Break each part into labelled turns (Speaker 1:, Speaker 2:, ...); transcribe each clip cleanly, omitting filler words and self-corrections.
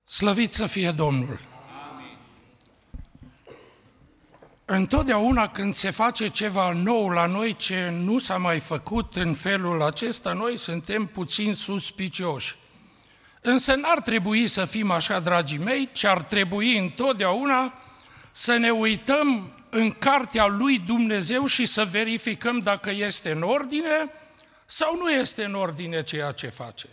Speaker 1: Slăvit să fie Domnul! Amin. Întotdeauna când se face ceva nou la noi ce nu s-a mai făcut în felul acesta, noi suntem puțin suspicioși. Însă n-ar trebui să fim așa, dragii mei, ci ar trebui întotdeauna să ne uităm în cartea lui Dumnezeu și să verificăm dacă este în ordine sau nu este în ordine ceea ce face.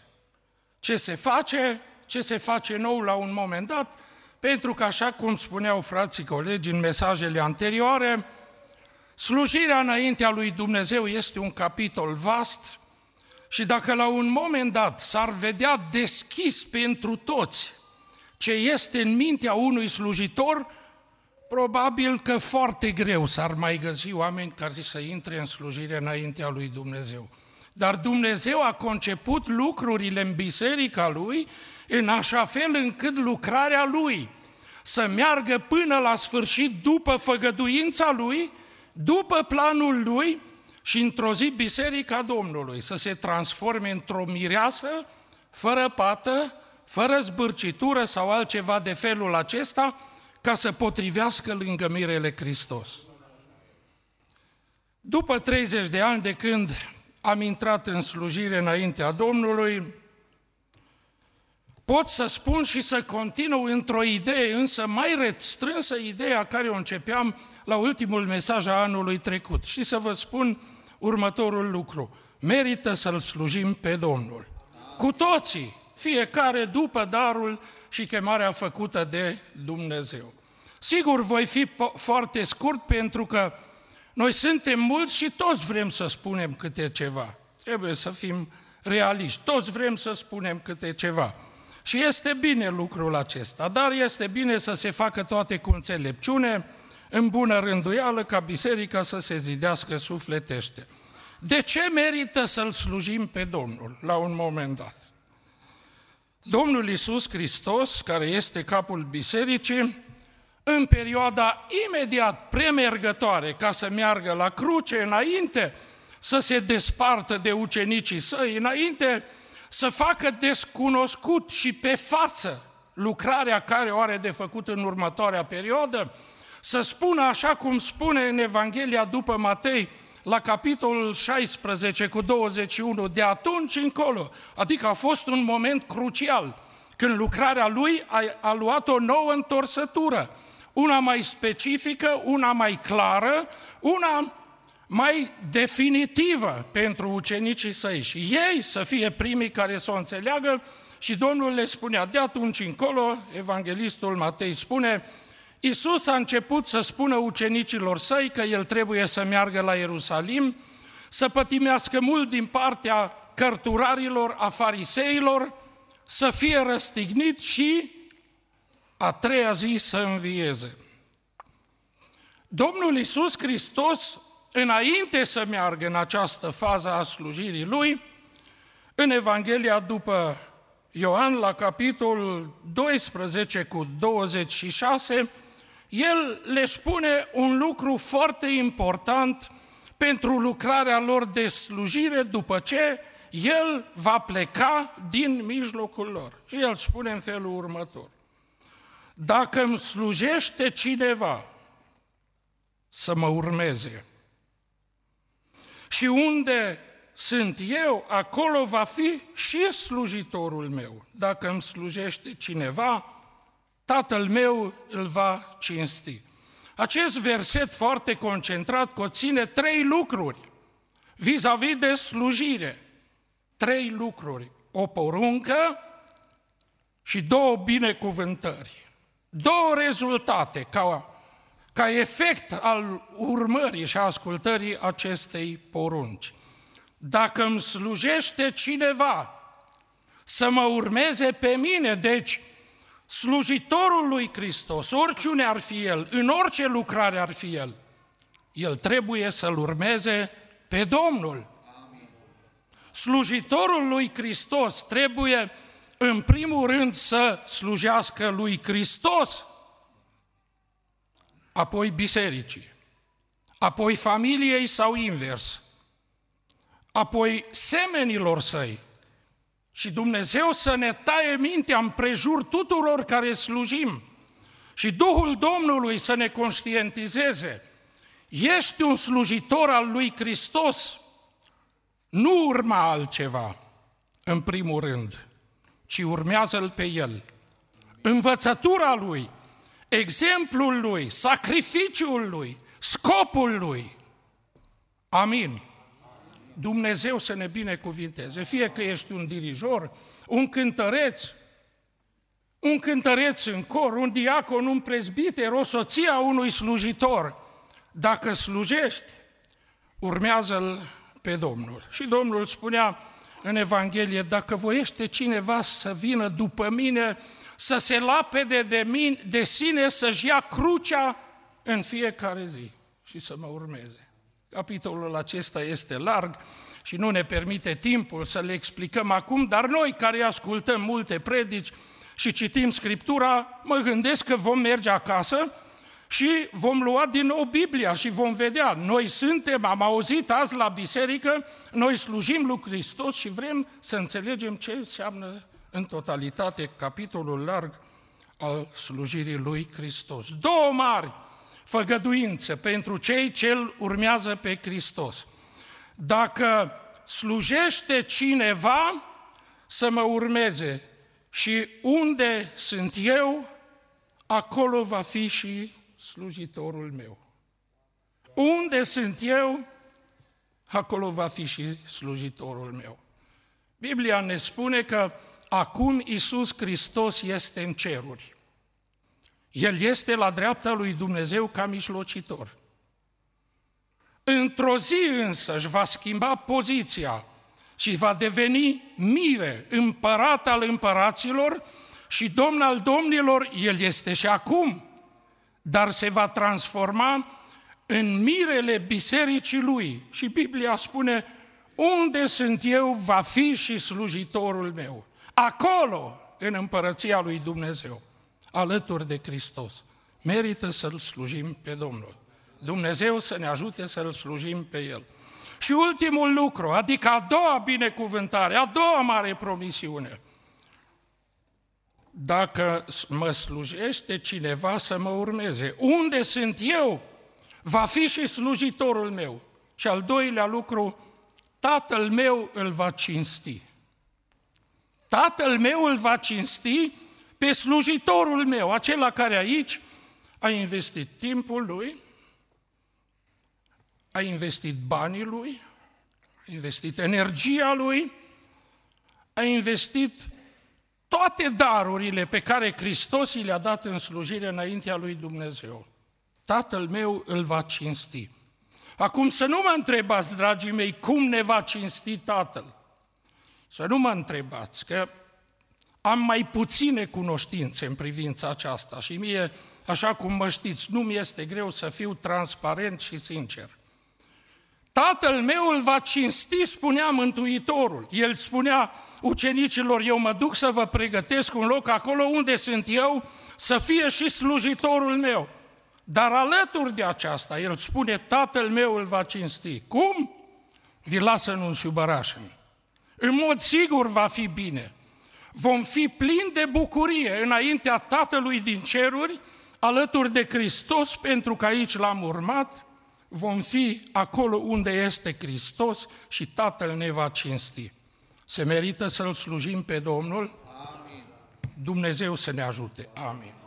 Speaker 1: Ce se face nou la un moment dat, pentru că, așa cum spuneau frații colegi în mesajele anterioare, slujirea înaintea lui Dumnezeu este un capitol vast și dacă la un moment dat s-ar vedea deschis pentru toți ce este în mintea unui slujitor, probabil că foarte greu s-ar mai găsi oameni care să intre în slujire înaintea lui Dumnezeu. Dar Dumnezeu a conceput lucrurile în biserica Lui în așa fel încât lucrarea Lui să meargă până la sfârșit după făgăduința Lui, după planul Lui și într-o zi biserica Domnului să se transforme într-o mireasă, fără pată, fără zbârcitură sau altceva de felul acesta, ca să potrivească lângă mirele Hristos. După 30 de ani de când am intrat în slujire înaintea Domnului, pot să spun și să continu într-o idee, însă mai restrânsă, ideea care o începeam la ultimul mesaj a anului trecut. Și să vă spun următorul lucru: merită să-L slujim pe Domnul. Cu toții, fiecare după darul și chemarea făcută de Dumnezeu. Sigur, voi fi foarte scurt pentru că noi suntem mulți și toți vrem să spunem câte ceva. Trebuie să fim realiști, toți vrem să spunem câte ceva. Și este bine lucrul acesta, dar este bine să se facă toate cu înțelepciune, în bună rânduială, ca biserica să se zidească sufletește. De ce merită să-L slujim pe Domnul la un moment dat? Domnul Iisus Hristos, care este capul bisericii, în perioada imediat premergătoare ca să meargă la cruce, înainte să se despartă de ucenicii săi, înainte să facă descunoscut și pe față lucrarea care o are de făcut în următoarea perioadă, să spună așa cum spune în Evanghelia după Matei, la capitolul 16 cu 21, de atunci încolo, adică a fost un moment crucial, când lucrarea lui a luat o nouă întorsătură, una mai specifică, una mai clară, una mai definitivă pentru ucenicii săi și ei să fie primii care să o înțeleagă. Și Domnul le spunea, de atunci încolo, evanghelistul Matei spune, Iisus a început să spună ucenicilor săi că El trebuie să meargă la Ierusalim, să pătimească mult din partea cărturarilor, a fariseilor, să fie răstignit și a treia zi să învieze. Domnul Iisus Hristos, înainte să meargă în această fază a slujirii Lui, în Evanghelia după Ioan, la capitolul 12 cu 26, El le spune un lucru foarte important pentru lucrarea lor de slujire după ce El va pleca din mijlocul lor. Și El spune în felul următor: dacă îmi slujește cineva, să mă urmeze. Și unde sunt eu, acolo va fi și slujitorul meu. Dacă îmi slujește cineva, Tatăl meu îl va cinsti. Acest verset foarte concentrat conține 3 lucruri vis-a-vis de slujire. 3 lucruri. O poruncă și 2 binecuvântări. 2 rezultate ca efect al urmării și ascultării acestei porunci. Dacă îmi slujește cineva, să mă urmeze pe mine, deci slujitorul lui Hristos, oricine ar fi el, în orice lucrare ar fi el trebuie să-L urmeze pe Domnul. Amin. Slujitorul lui Hristos trebuie în primul rând să slujească lui Hristos, apoi bisericii, apoi familiei sau invers, apoi semenilor săi, Și Dumnezeu să ne taie mintea împrejur tuturor care slujim. Și Duhul Domnului să ne conștientizeze. Ești un slujitor al lui Hristos, nu urma altceva, în primul rând, ci urmează-L pe El. Învățătura Lui, exemplul Lui, sacrificiul Lui, scopul Lui. Amin. Dumnezeu să ne binecuvinteze, fie că ești un dirijor, un cântăreț în cor, un diacon, un prezbiter, o soție a unui slujitor. Dacă slujești, urmează-L pe Domnul. Și Domnul spunea în Evanghelie, dacă voiește cineva să vină după mine, să se lapede de sine, să-și ia crucea în fiecare zi și să mă urmeze. Capitolul acesta este larg și nu ne permite timpul să le explicăm acum, dar noi care ascultăm multe predici și citim Scriptura, mă gândesc că vom merge acasă și vom lua din nou Biblia și vom vedea. Noi am auzit azi la biserică, noi slujim lui Hristos și vrem să înțelegem ce înseamnă în totalitate capitolul larg al slujirii lui Hristos. Două mari făgăduințe pentru cei ce îl urmează pe Hristos. Dacă slujește cineva, să mă urmeze și unde sunt eu, acolo va fi și slujitorul meu. Unde sunt eu, acolo va fi și slujitorul meu. Biblia ne spune că acum Iisus Hristos este în ceruri. El este la dreapta lui Dumnezeu ca mijlocitor. Într-o zi însă își va schimba poziția și va deveni mire, împărat al împăraților și domn al domnilor. El este și acum, dar se va transforma în mirele bisericii lui. Și Biblia spune, unde sunt eu, va fi și slujitorul meu. Acolo, în împărăția lui Dumnezeu, alături de Hristos. Merită să-L slujim pe Domnul. Dumnezeu să ne ajute să-L slujim pe El. Și ultimul lucru, adică a doua binecuvântare, a doua mare promisiune. Dacă mă slujește cineva, să mă urmeze. Unde sunt eu, va fi și slujitorul meu. Și al doilea lucru, Tatăl meu îl va cinsti. Tatăl meu îl va cinsti pe slujitorul meu, acela care aici a investit timpul lui, a investit banii lui, a investit energia lui, a investit toate darurile pe care Hristos i le-a dat în slujire înaintea lui Dumnezeu. Tatăl meu îl va cinsti. Acum să nu mă întrebați, dragii mei, cum ne va cinsti Tatăl. Să nu mă întrebați, că am mai puține cunoștințe în privința aceasta și mie, așa cum mă știți, nu mi este greu să fiu transparent și sincer. Tatăl meu îl va cinsti, spunea Mântuitorul. El spunea ucenicilor, eu mă duc să vă pregătesc un loc acolo unde sunt eu, să fie și slujitorul meu. Dar alături de aceasta, el spune, Tatăl meu îl va cinsti. Cum? Vi lasă în un șubăraș. În mod sigur va fi bine. Vom fi plini de bucurie înaintea Tatălui din ceruri, alături de Hristos, pentru că aici l-am urmat, vom fi acolo unde este Hristos și Tatăl ne va cinsti. Se merită să-L slujim pe Domnul? Amin. Dumnezeu să ne ajute. Amin.